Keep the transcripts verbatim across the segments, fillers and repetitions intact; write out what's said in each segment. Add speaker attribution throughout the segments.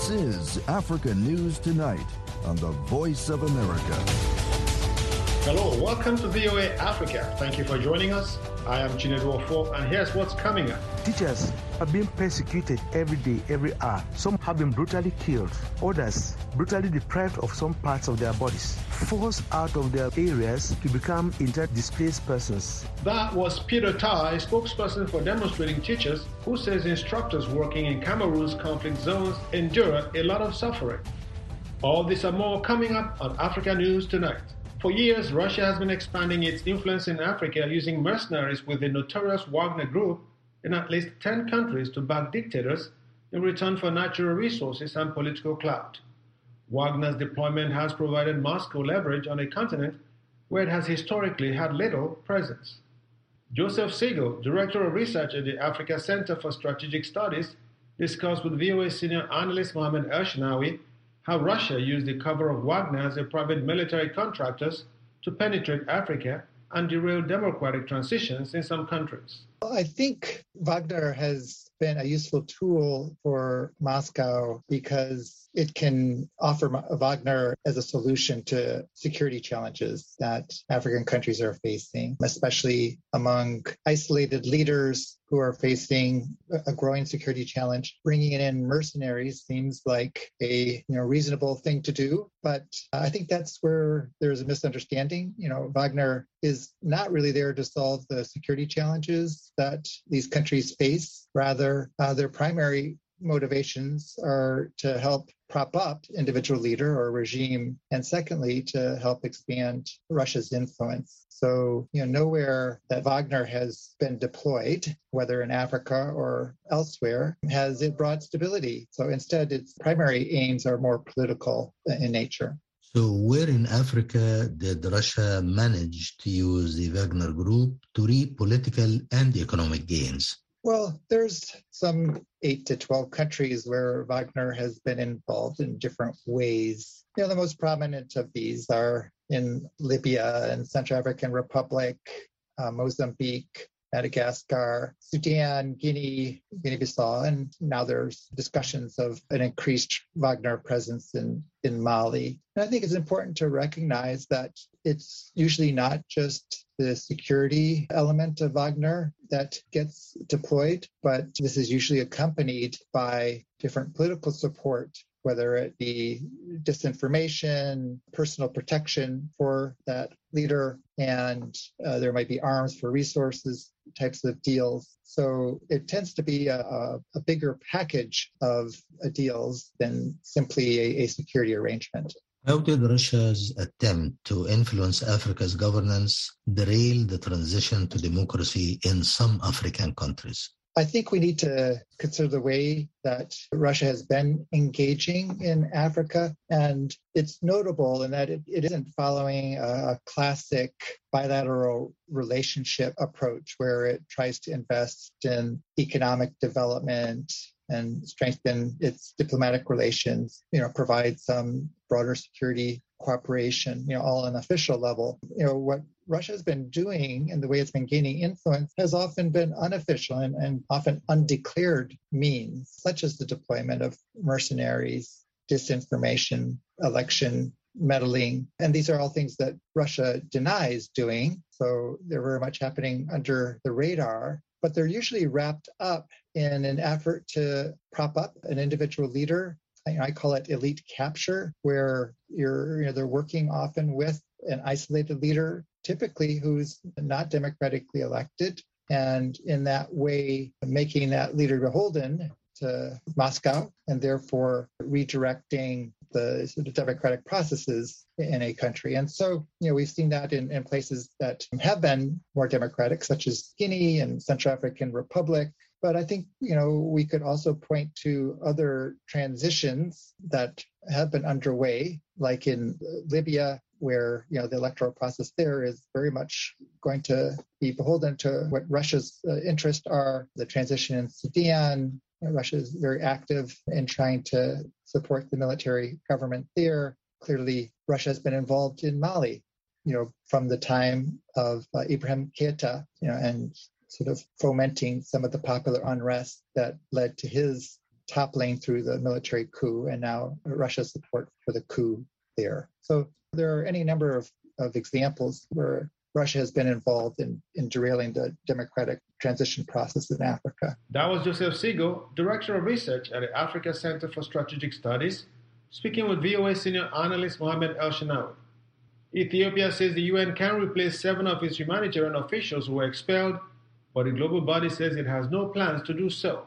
Speaker 1: This is Africa News Tonight on the Voice of America.
Speaker 2: Hello, welcome to V O A Africa. Thank you for joining us. I am Chinedu Ofo, and here's what's coming up.
Speaker 3: Teachers are being persecuted every day, every hour. Some have been brutally killed. Others brutally deprived of some parts of their bodies, forced out of their areas to become inter-displaced persons.
Speaker 2: That was Peter Tai, spokesperson for demonstrating teachers, who says instructors working in Cameroon's conflict zones endure a lot of suffering. All this and more coming up on Africa News Tonight. For years, Russia has been expanding its influence in Africa using mercenaries with the notorious Wagner Group in at least ten countries to back dictators in return for natural resources and political clout. Wagner's deployment has provided Moscow leverage on a continent where it has historically had little presence. Joseph Siegel, Director of Research at the Africa Center for Strategic Studies, discussed with V O A senior analyst Mohamed Elshnawi how Russia used the cover of Wagner as a private military contractors to penetrate Africa and derail democratic transitions in some countries.
Speaker 4: I think Wagner has been a useful tool for Moscow because it can offer Wagner as a solution to security challenges that African countries are facing, especially among isolated leaders who are facing a growing security challenge. Bringing in mercenaries seems like a you know reasonable thing to do, but I think that's where there's a misunderstanding. You know, Wagner is not really there to solve the security challenges that these countries face. Rather, uh, their primary motivations are to help prop up individual leader or regime, and secondly, to help expand Russia's influence. So, you know, nowhere that Wagner has been deployed, whether in Africa or elsewhere, has it brought stability. So instead, its primary aims are more political in nature.
Speaker 5: So where in Africa did Russia manage to use the Wagner Group to reap political and economic gains?
Speaker 4: Well, there's some eight to twelve countries where Wagner has been involved in different ways. You know, the most prominent of these are in Libya and Central African Republic, uh, Mozambique, Madagascar, Sudan, Guinea, Guinea-Bissau, and now there's discussions of an increased Wagner presence in, in Mali. And I think it's important to recognize that it's usually not just the security element of Wagner that gets deployed, but this is usually accompanied by different political support, whether it be disinformation, personal protection for that leader, and uh, there might be arms for resources types of deals. So it tends to be a, a, a bigger package of uh, deals than simply a, a security arrangement.
Speaker 5: How did Russia's attempt to influence Africa's governance derail the transition to democracy in some African countries?
Speaker 4: I think we need to consider the way that Russia has been engaging in Africa. And it's notable in that it, it isn't following a classic bilateral relationship approach where it tries to invest in economic development and strengthen its diplomatic relations, you know, provide some broader security cooperation, you know, all on an official level. You know, what Russia has been doing and the way it's been gaining influence has often been unofficial and, and often undeclared means, such as the deployment of mercenaries, disinformation, election meddling. And these are all things that Russia denies doing. So they're very much happening under the radar, but they're usually wrapped up in an effort to prop up an individual leader. I call it elite capture, where you're, you know, they're working often with an isolated leader, typically who's not democratically elected, and in that way making that leader beholden to Moscow and therefore redirecting the sort of democratic processes in a country. And so, you know, we've seen that in, in places that have been more democratic, such as Guinea and Central African Republic. But I think, you know, we could also point to other transitions that have been underway, like in Libya, where, you know, the electoral process there is very much going to be beholden to what Russia's uh, interests are. The transition in Sudan, you know, Russia is very active in trying to support the military government there. Clearly, Russia has been involved in Mali, you know, from the time of uh, Ibrahim Keita, you know, and sort of fomenting some of the popular unrest that led to his toppling through the military coup and now Russia's support for the coup there. So there are any number of, of examples where Russia has been involved in, in derailing the democratic transition process in Africa.
Speaker 2: That was Joseph Siegel, Director of Research at the Africa Center for Strategic Studies, speaking with V O A senior analyst Mohamed El-Shenawi. Ethiopia says the U N can replace seven of its humanitarian officials who were expelled, but the global body says it has no plans to do so.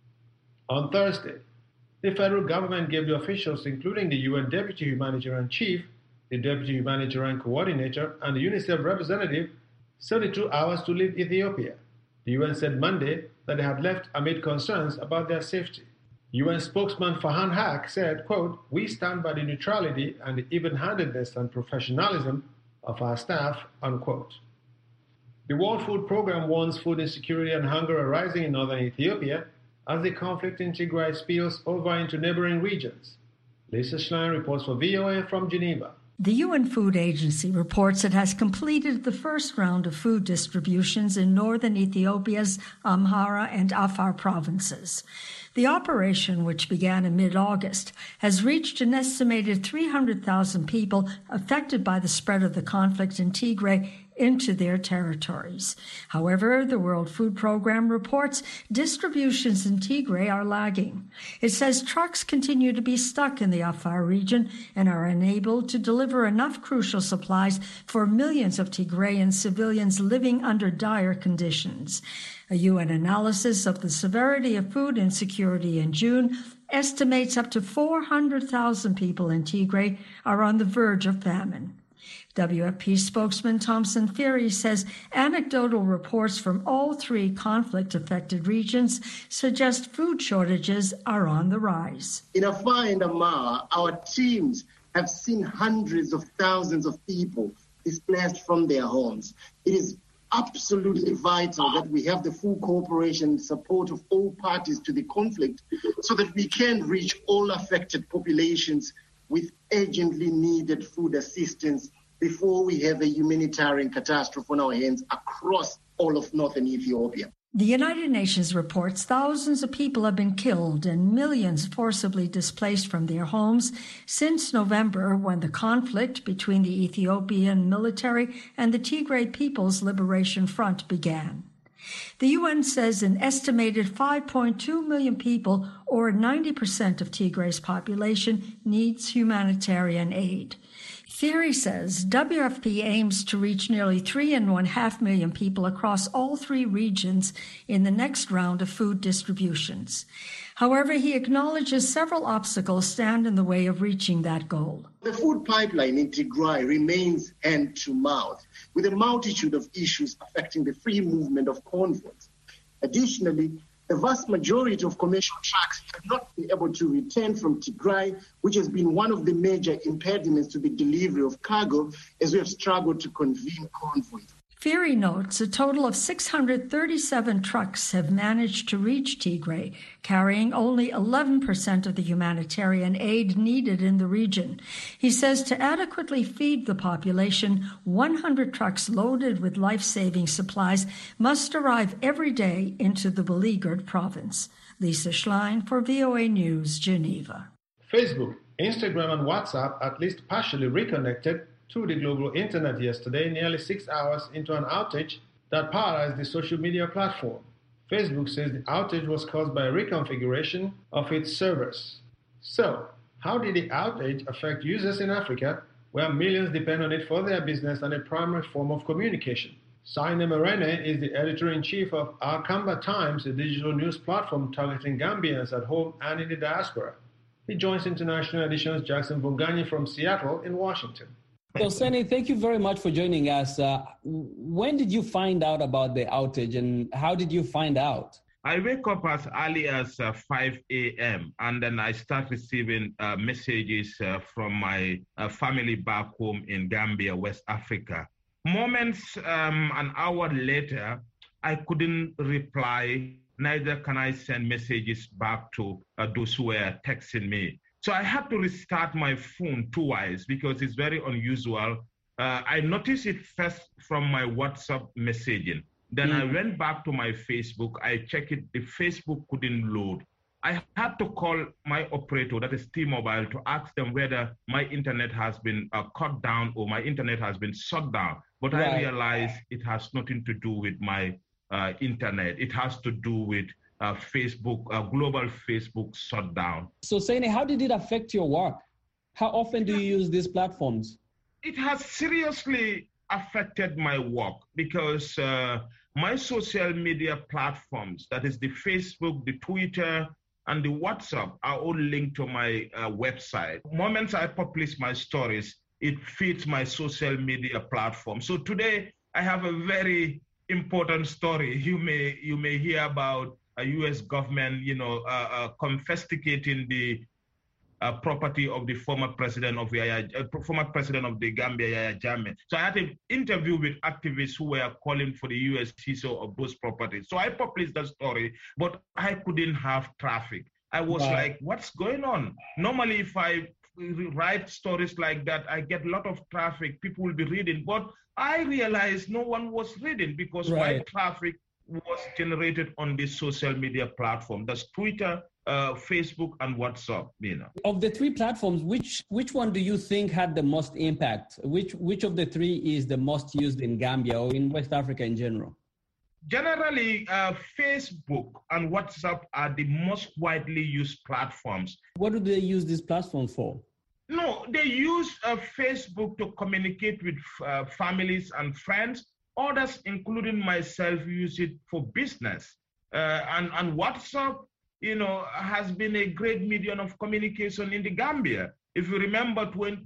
Speaker 2: On Thursday, the federal government gave the officials, including the U N Deputy Humanitarian Chief, the Deputy Humanitarian Coordinator, and the UNICEF representative, seventy-two hours to leave Ethiopia. The U N said Monday that they had left amid concerns about their safety. U N spokesman Farhan Haq said, quote, "We stand by the neutrality and the even-handedness and professionalism of our staff," unquote. The World Food Programme warns food insecurity and hunger are rising in northern Ethiopia as the conflict in Tigray spills over into neighboring regions. Lisa Schlein reports for V O A from Geneva.
Speaker 6: The U N Food Agency reports it has completed the first round of food distributions in northern Ethiopia's Amhara and Afar provinces. The operation, which began in mid-August, has reached an estimated three hundred thousand people affected by the spread of the conflict in Tigray into their territories. However, the World Food Programme reports distributions in Tigray are lagging. It says trucks continue to be stuck in the Afar region and are unable to deliver enough crucial supplies for millions of Tigrayan civilians living under dire conditions. A U N analysis of the severity of food insecurity in June estimates up to four hundred thousand people in Tigray are on the verge of famine. W F P spokesman Thomson Phiri says anecdotal reports from all three conflict-affected regions suggest food shortages are on the rise.
Speaker 7: In Afar and Amhara, our teams have seen hundreds of thousands of people displaced from their homes. It is absolutely vital that we have the full cooperation and support of all parties to the conflict so that we can reach all affected populations with urgently needed food assistance before we have a humanitarian catastrophe on our hands across all of northern Ethiopia.
Speaker 6: The United Nations reports thousands of people have been killed and millions forcibly displaced from their homes since November, when the conflict between the Ethiopian military and the Tigray People's Liberation Front began. The U N says an estimated five point two million people, or ninety percent of Tigray's population, needs humanitarian aid. Phiri says W F P aims to reach nearly three and one half million people across all three regions in the next round of food distributions. However, he acknowledges several obstacles stand in the way of reaching that goal.
Speaker 7: The food pipeline in Tigray remains hand to mouth, with a multitude of issues affecting the free movement of convoys. Additionally, the vast majority of commercial trucks have not been able to return from Tigray, which has been one of the major impediments to the delivery of cargo as we have struggled to convene convoys.
Speaker 6: Phiri notes a total of six hundred thirty-seven trucks have managed to reach Tigray, carrying only eleven percent of the humanitarian aid needed in the region. He says to adequately feed the population, one hundred trucks loaded with life-saving supplies must arrive every day into the beleaguered province. Lisa Schlein for V O A News, Geneva.
Speaker 2: Facebook, Instagram, and WhatsApp at least partially reconnected to the global internet yesterday, nearly six hours into an outage that paralyzed the social media platform. Facebook says the outage was caused by a reconfiguration of its servers. So, how did the outage affect users in Africa, where millions depend on it for their business and a primary form of communication? Saine Merene is the editor-in-chief of Akamba Times, a digital news platform targeting Gambians at home and in the diaspora. He joins International Edition's Jackson Vunganyi from Seattle in Washington.
Speaker 8: So, Sani, thank you very much for joining us. Uh, when did you find out about the outage, and how did you find out?
Speaker 9: I wake up as early as uh, five a.m. and then I start receiving uh, messages uh, from my uh, family back home in Gambia, West Africa. Moments, um, an hour later, I couldn't reply, neither can I send messages back to uh, those who were texting me. So I had to restart my phone twice because it's very unusual. Uh, I noticed it first from my WhatsApp messaging. Then mm. I went back to my Facebook. I checked it. The Facebook couldn't load. I had to call my operator, that is T-Mobile, to ask them whether my internet has been uh, cut down or my internet has been shut down. But right. I realized it has nothing to do with my uh, internet. It has to do with uh, Facebook, uh, global Facebook shutdown.
Speaker 8: So, Saini, how did it affect your work? How often do you use these platforms?
Speaker 9: It has seriously affected my work because uh, my social media platforms, that is the Facebook, the Twitter, and the WhatsApp, are all linked to my uh, website. The moment I publish my stories, it feeds my social media platform. So today I have a very important story. You may you may hear about a U S government, you know, uh, uh, confiscating the uh, property of the former president of Yaya, uh, former president of the Gambia, Yaya Jammeh. So I had an interview with activists who were calling for the U S seizure of those properties. So I published that story, but I couldn't have traffic. I was wow. like, what's going on? Normally, if I write stories like that, I get a lot of traffic, people will be reading, but I realized no one was reading because right. my traffic was generated on this social media platform. That's Twitter, uh, Facebook, and WhatsApp. You know.
Speaker 8: Of the three platforms, which which one do you think had the most impact? Which which of the three is the most used in Gambia or in West Africa in general?
Speaker 9: Generally, uh, Facebook and WhatsApp are the most widely used platforms.
Speaker 8: What do they use these platforms for?
Speaker 9: No, they use uh, Facebook to communicate with uh, families and friends. Others, including myself, use it for business. Uh, and, and WhatsApp, you know, has been a great medium of communication in the Gambia. If you remember twenty,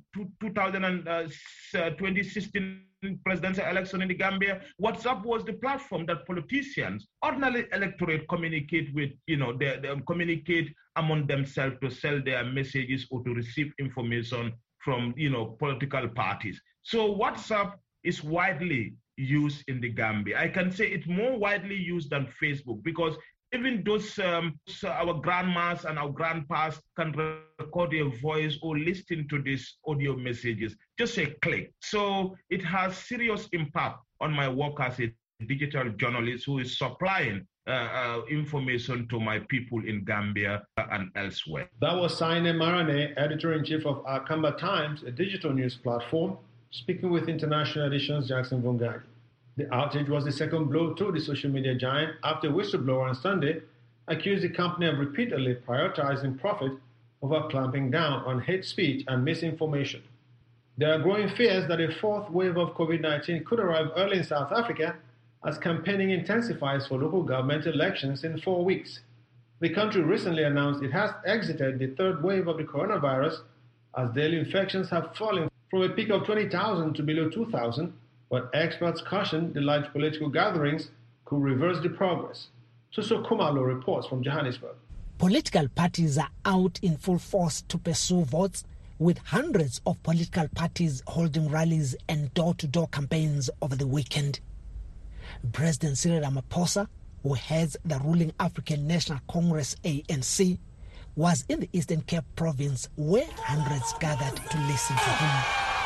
Speaker 9: twenty sixteen presidential election in the Gambia, WhatsApp was the platform that politicians, ordinary electorate, communicate with, you know, they, they communicate among themselves to sell their messages or to receive information from, you know, political parties. So WhatsApp is widely used in the Gambia. I can say it's more widely used than Facebook because even those, um, so our grandmas and our grandpas can record their voice or listen to these audio messages, just a click. So it has serious impact on my work as a digital journalist who is supplying uh, uh, information to my people in Gambia and elsewhere.
Speaker 2: That was Saini Marane, editor-in-chief of Akamba Times, a digital news platform, speaking with International Edition's Jackson Vungaji. The outage was the second blow to the social media giant after a whistleblower on Sunday accused the company of repeatedly prioritizing profit over clamping down on hate speech and misinformation. There are growing fears that a fourth wave of COVID nineteen could arrive early in South Africa as campaigning intensifies for local government elections in four weeks. The country recently announced it has exited the third wave of the coronavirus as daily infections have fallen from a peak of twenty thousand to below two thousand. But experts caution the large political gatherings could reverse the progress. Suso Kumalo reports from Johannesburg.
Speaker 10: Political parties are out in full force to pursue votes, with hundreds of political parties holding rallies and door-to-door campaigns over the weekend. President Cyril Ramaphosa, who heads the ruling African National Congress A N C, was in the Eastern Cape province where hundreds gathered to listen to him.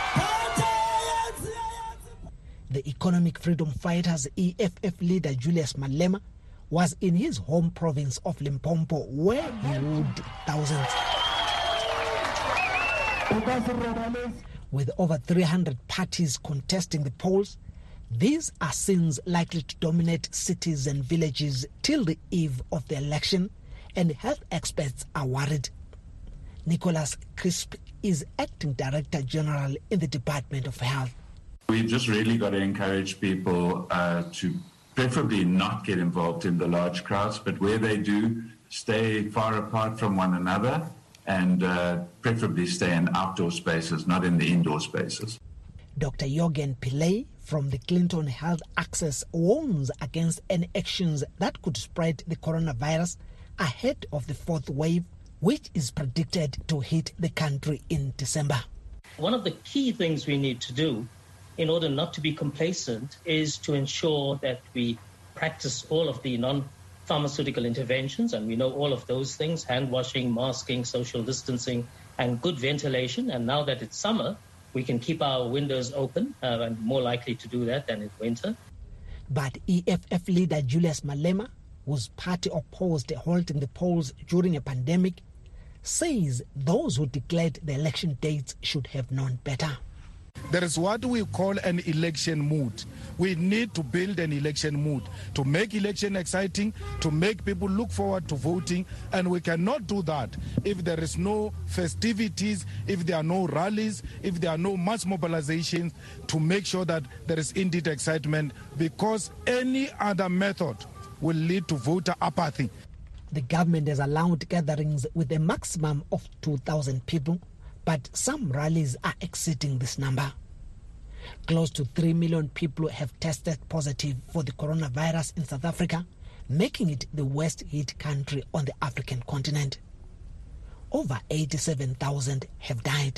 Speaker 10: The Economic Freedom Fighters E F F leader Julius Malema was in his home province of Limpopo where he wooed thousands. With over three hundred parties contesting the polls, these are scenes likely to dominate cities and villages till the eve of the election, and health experts are worried. Nicholas Crisp is Acting Director General in the Department of Health.
Speaker 11: We've just really got to encourage people uh, to preferably not get involved in the large crowds, but where they do, stay far apart from one another and uh, preferably stay in outdoor spaces, not in the indoor spaces.
Speaker 10: Doctor Jorgen Pillay from the Clinton Health Access warns against any actions that could spread the coronavirus ahead of the fourth wave, which is predicted to hit the country in December.
Speaker 12: One of the key things we need to do in order not to be complacent is to ensure that we practice all of the non-pharmaceutical interventions, and we know all of those things: hand washing, masking, social distancing, and good ventilation. And now that it's summer, we can keep our windows open uh, and more likely to do that than in winter.
Speaker 10: But E F F leader Julius Malema whose party opposed holding the polls during a pandemic, says those who declared the election dates should have known better.
Speaker 13: There is what we call an election mood. We need to build an election mood to make election exciting, to make people look forward to voting, and we cannot do that if there is no festivities, if there are no rallies, if there are no mass mobilizations to make sure that there is indeed excitement, because any other method will lead to voter apathy.
Speaker 10: The government has allowed gatherings with a maximum of two thousand people, but some rallies are exceeding this number. Close to three million people have tested positive for the coronavirus in South Africa, making it the worst hit country on the African continent. Over eighty-seven thousand have died.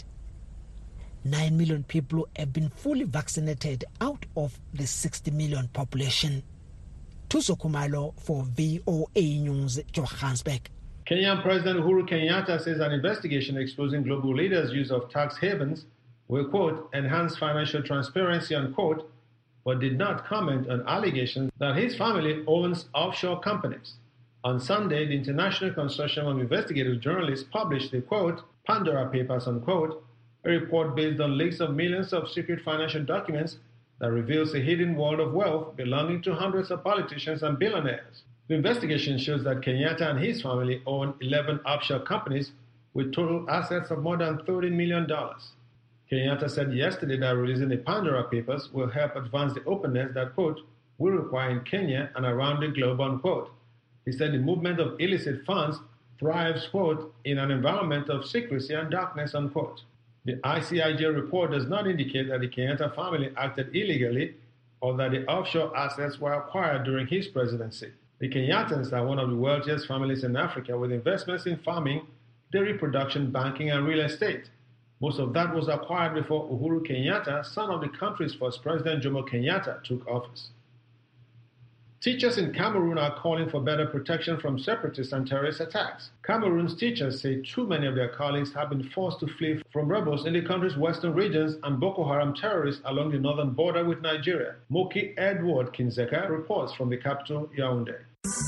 Speaker 10: nine million people have been fully vaccinated out of the sixty million population. Thuso Khumalo for V O A News, Johannesburg.
Speaker 2: Kenyan President Uhuru Kenyatta says an investigation exposing global leaders' use of tax havens will, quote, enhance financial transparency, unquote, but did not comment on allegations that his family owns offshore companies. On Sunday, the International Consortium of Investigative Journalists published the, quote, Pandora Papers, unquote, a report based on leaks of millions of secret financial documents that reveals a hidden world of wealth belonging to hundreds of politicians and billionaires. The investigation shows that Kenyatta and his family own eleven offshore companies with total assets of more than thirty million dollars. Kenyatta said yesterday that releasing the Pandora Papers will help advance the openness that, quote, we require in Kenya and around the globe, unquote. He said the movement of illicit funds thrives, quote, in an environment of secrecy and darkness, unquote. The I C I J report does not indicate that the Kenyatta family acted illegally or that the offshore assets were acquired during his presidency. The Kenyattans are one of the wealthiest families in Africa, with investments in farming, dairy production, banking, and real estate. Most of that was acquired before Uhuru Kenyatta, son of the country's first president, Jomo Kenyatta, took office. Teachers in Cameroon are calling for better protection from separatist and terrorist attacks. Cameroon's teachers say too many of their colleagues have been forced to flee from rebels in the country's western regions and Boko Haram terrorists along the northern border with Nigeria. Moki Edward Kinzeka reports from the capital, Yaoundé.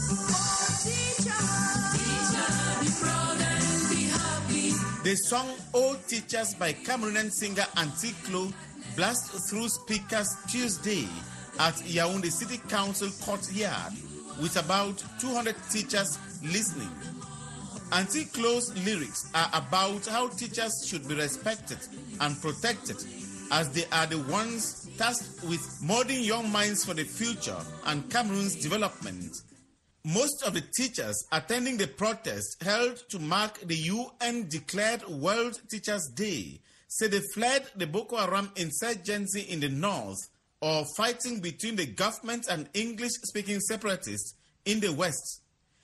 Speaker 14: The song "Oh Teachers" by Cameroonian singer Auntie Chloe blast through speakers Tuesday at Yaoundé City Council courtyard with about two hundred teachers listening. Auntie Chloe's lyrics are about how teachers should be respected and protected, as they are the ones tasked with molding young minds for the future and Cameroon's development. Most of the teachers attending the protest held to mark the U N-declared World Teachers' Day say they fled the Boko Haram insurgency in the north or fighting between the government and English-speaking separatists in the west.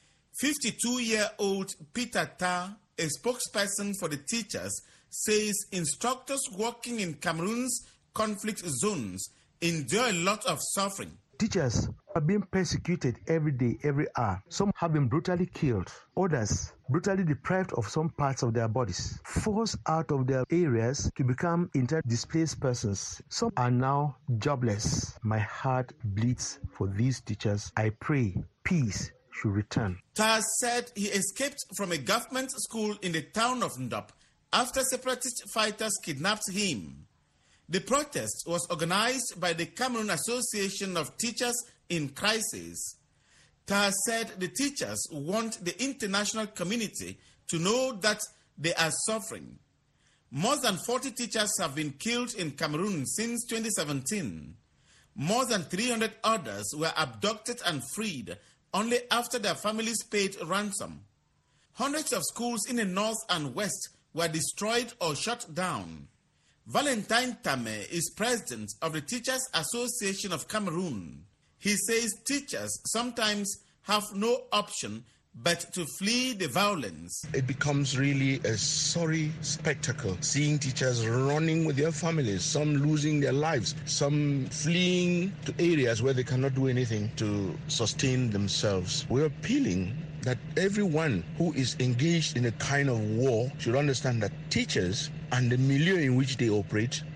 Speaker 14: fifty-two-year-old Peter Ta, a spokesperson for the teachers, says instructors working in Cameroon's conflict zones endure a lot of suffering.
Speaker 3: Teachers are being persecuted every day, every hour. Some have been brutally killed. Others brutally deprived of some parts of their bodies, forced out of their areas to become inter-displaced persons. Some are now jobless. My heart bleeds for these teachers. I pray peace should return.
Speaker 14: Taz said he escaped from a government school in the town of Ndop after separatist fighters kidnapped him. The protest was organized by the Cameroon Association of Teachers in Crisis. Taz said the teachers want the international community to know that they are suffering. More than forty teachers have been killed in Cameroon since twenty seventeen. More than three hundred others were abducted and freed only after their families paid ransom. Hundreds of schools in the north and west were destroyed or shut down. Valentine Tame is president of the Teachers Association of Cameroon. He says teachers sometimes have no option but to flee the violence.
Speaker 15: It becomes really a sorry spectacle, seeing teachers running with their families, some losing their lives, some fleeing to areas where they cannot do anything to sustain themselves. We're appealing that everyone who is engaged in a kind of war should understand that teachers and the milieu in which they operate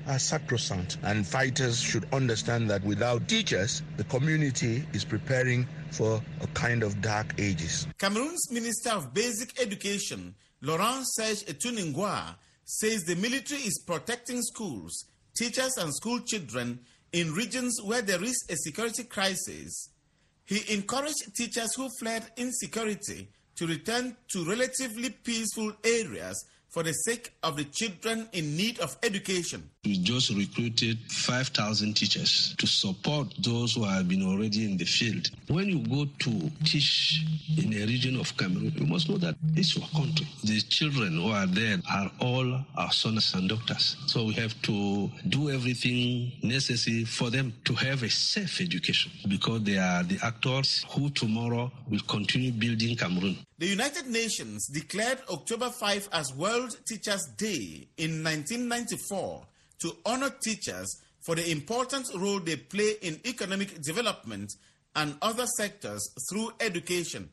Speaker 15: are sacrosanct, and fighters should understand that without teachers, the community is preparing for a kind of dark ages.
Speaker 14: Cameroon's Minister of Basic Education, Laurent Serge Etuningwa, says the military is protecting schools, teachers and school children in regions where there is a security crisis. He encouraged teachers who fled insecurity to return to relatively peaceful areas for the sake of the children in need of education.
Speaker 16: We just recruited five thousand teachers to support those who have been already in the field. When you go to teach in a region of Cameroon, you must know that it's your country. The children who are there are all our sons and daughters. So we have to do everything necessary for them to have a safe education, because they are the actors who tomorrow will continue building Cameroon.
Speaker 14: The United Nations declared October fifth as World Teachers' Day in nineteen ninety-four to honor teachers for the important role they play in economic development and other sectors through education.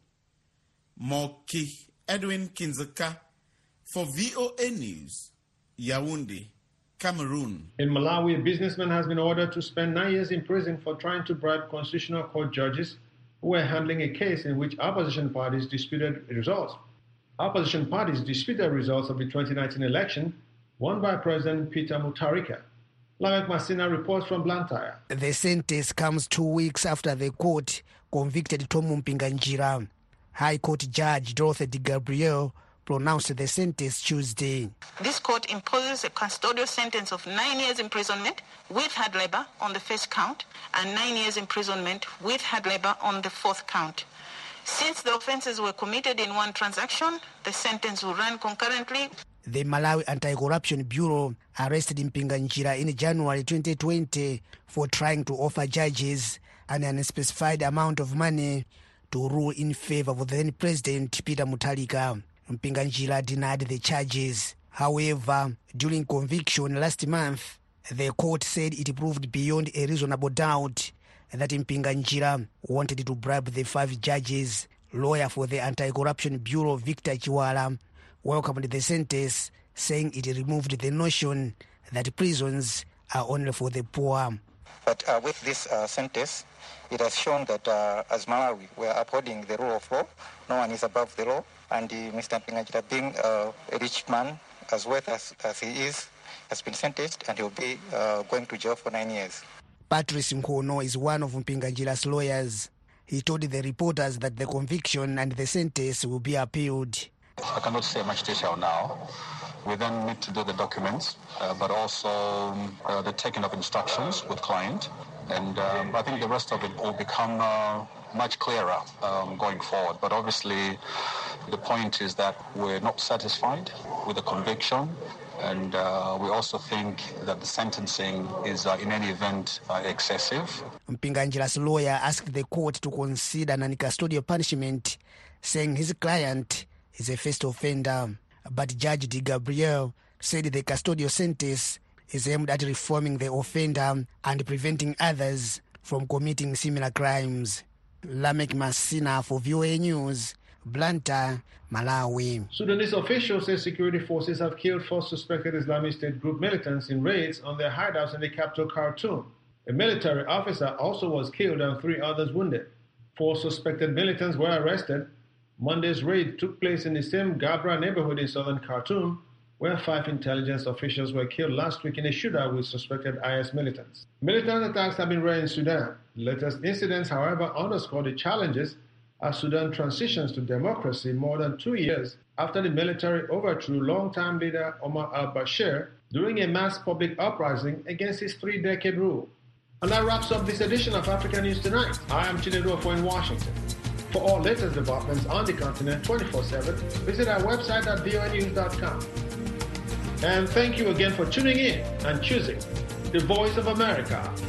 Speaker 14: Moki Edwin Kinzeka for V O A News, Yaoundé, Cameroon.
Speaker 2: In Malawi, a businessman has been ordered to spend nine years in prison for trying to bribe constitutional court judges who were handling a case in which opposition parties disputed results. Opposition parties disputed results of the twenty nineteen election won by President Peter Mutharika. Lamek Masina reports from Blantyre.
Speaker 10: The sentence comes two weeks after the court convicted Tom Mpinganjira. High Court Judge Dorothy Di Gabriel pronounced the sentence Tuesday.
Speaker 17: This court imposes a custodial sentence of nine years imprisonment with hard labor on the first count and nine years imprisonment with hard labor on the fourth count. Since the offenses were committed in one transaction, the sentence will run concurrently.
Speaker 10: The Malawi Anti-Corruption Bureau arrested Mpinganjira in January twenty twenty for trying to offer judges an unspecified amount of money to rule in favor of then President Peter Mutharika. Mpinganjira denied the charges. However, during conviction last month, the court said it proved beyond a reasonable doubt that Mpinganjira wanted to bribe the five judges. Lawyer for the Anti-Corruption Bureau, Victor Chiwala, welcomed the sentence, saying it removed the notion that prisons are only for the poor.
Speaker 18: But uh, with this uh, sentence, it has shown that uh, as Malawi, we are upholding the rule of law. No one is above the law. And uh, Mister Mpinganjira, being uh, a rich man, as well as, as he is, has been sentenced, and he'll be uh, going to jail for nine years.
Speaker 10: Patrice Nkono is one of Mpinganjira's lawyers. He told the reporters that the conviction and the sentence will be appealed.
Speaker 19: I cannot say much detail now. We then need to do the documents, uh, but also uh, the taking of instructions with client. And um, I think the rest of it will become uh, much clearer um, going forward. But obviously, the point is that we're not satisfied with the conviction. And uh, we also think that the sentencing is, uh, in any event, uh, excessive.
Speaker 10: Mpinganjira's lawyer asked the court to consider non-custodial punishment, saying his client is a first offender. But Judge Di Gabriel said the custodial sentence is aimed at reforming the offender and preventing others from committing similar crimes. Lamek Masina for V O A News, Blantyre, Malawi.
Speaker 2: Sudanese officials say security forces have killed four suspected Islamic State group militants in raids on their hideouts in the capital Khartoum. A military officer also was killed and three others wounded. Four suspected militants were arrested. Monday's raid took place in the same Gabra neighborhood in southern Khartoum, where five intelligence officials were killed last week in a shootout with suspected I S militants. Militant attacks have been rare in Sudan. The latest incidents, however, underscore the challenges as Sudan transitions to democracy more than two years after the military overthrew longtime leader Omar al-Bashir during a mass public uprising against his three-decade rule. And that wraps up this edition of Africa News Tonight. I am Chinedu Ofo in Washington. For all latest developments on the continent twenty-four seven, visit our website at V O A news dot com. And thank you again for tuning in and choosing the Voice of America